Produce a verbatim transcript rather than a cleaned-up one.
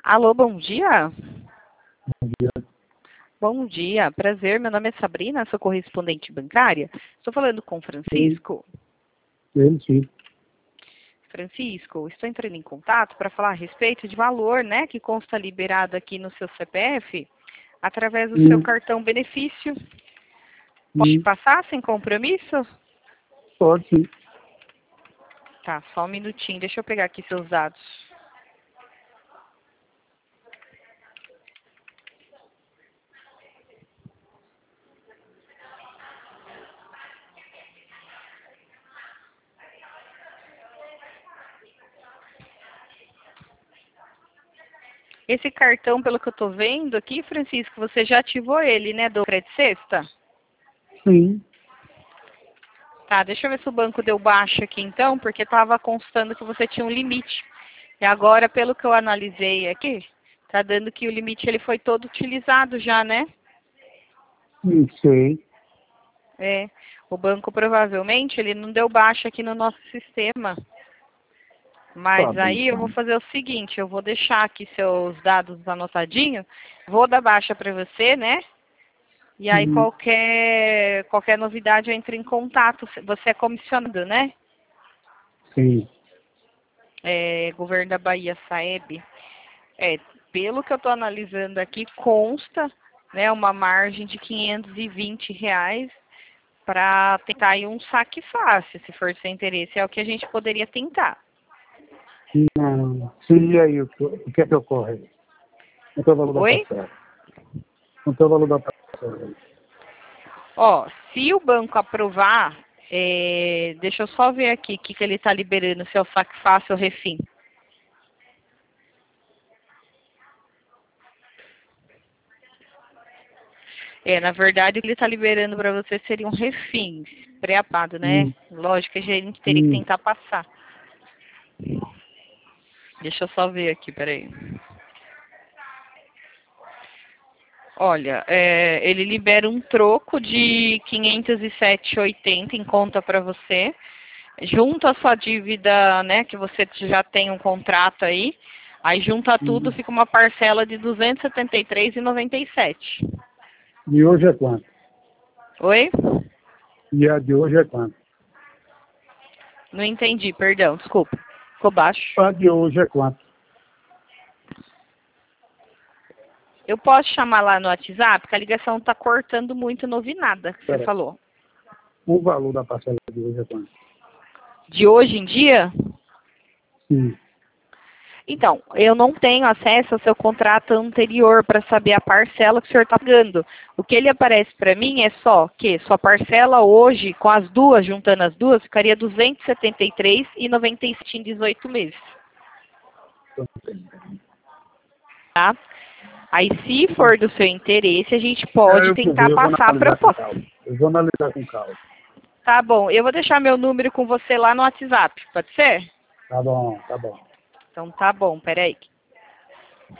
Alô, bom dia. Bom dia. Bom dia, prazer. Meu nome é Sabrina, sou correspondente bancária. Estou falando com Francisco. Ele sim. Francisco, estou entrando em contato para falar a respeito de valor, né, que consta liberado aqui no seu C P F através do Hum. seu cartão benefício. Pode Hum. passar sem compromisso? Pode sim. Tá, só um minutinho. Deixa eu pegar aqui seus dados. Esse cartão, pelo que eu estou vendo aqui, Francisco, você já ativou ele, né, do Credit Sexta? Sim. Tá, deixa eu ver se o banco deu baixo aqui então, porque estava constando que você tinha um limite. E agora, pelo que eu analisei aqui, tá dando que o limite ele foi todo utilizado já, né? Não sei. É, o banco provavelmente ele não deu baixa aqui no nosso sistema. Mas Tá bem, aí eu vou fazer o seguinte, eu vou deixar aqui seus dados anotadinhos, vou dar baixa para você, né? E aí Hum. qualquer, qualquer novidade eu entro em contato. Você é comissionado, né? Sim. É, governo da Bahia, Saeb. É, pelo que eu estou analisando aqui, consta, né, uma margem de quinhentos e vinte reais para tentar aí um saque fácil, se for do seu interesse. É o que a gente poderia tentar. Não. Sim, e aí, o que, o que é que ocorre? Quanto é o valor da Oi? parcela? Quanto é o valor da parcela? Ó, se o banco aprovar, é, deixa eu só ver aqui o que, que ele está liberando, se é o saque fácil ou refim. É, na verdade, o que ele está liberando para você seria um refins, pré-apado, né? Hum. Lógico que a gente teria que Hum. tentar passar. Deixa eu só ver aqui, peraí. Olha, é, ele libera um troco de quinhentos e sete reais e oitenta centavos em conta para você, junto à sua dívida, né, que você já tem um contrato aí, aí junta tudo, Hum. fica uma parcela de duzentos e setenta e três reais e noventa e sete centavos. E hoje é quanto? Oi? E a de hoje é quanto? Não entendi, perdão, desculpa. Ficou baixo. A de hoje é quanto? Eu posso chamar lá no WhatsApp, porque a ligação está cortando muito, não ouvi nada que você Pera. falou. O valor da parcela de hoje é quanto? De hoje em dia? Sim. Então, eu não tenho acesso ao seu contrato anterior para saber a parcela que o senhor está pagando. O que ele aparece para mim é só que sua parcela hoje, com as duas, juntando as duas, ficaria duzentos e setenta e três reais e noventa e sete centavos em dezoito meses. Tá? Aí, se for do seu interesse, a gente pode É, eu vou ver, tentar eu vou passar a analisar com proposta. calma. Eu vou analisar com calma. Tá bom, eu vou deixar meu número com você lá no WhatsApp, pode ser? Tá bom, tá bom. Então tá bom, peraí.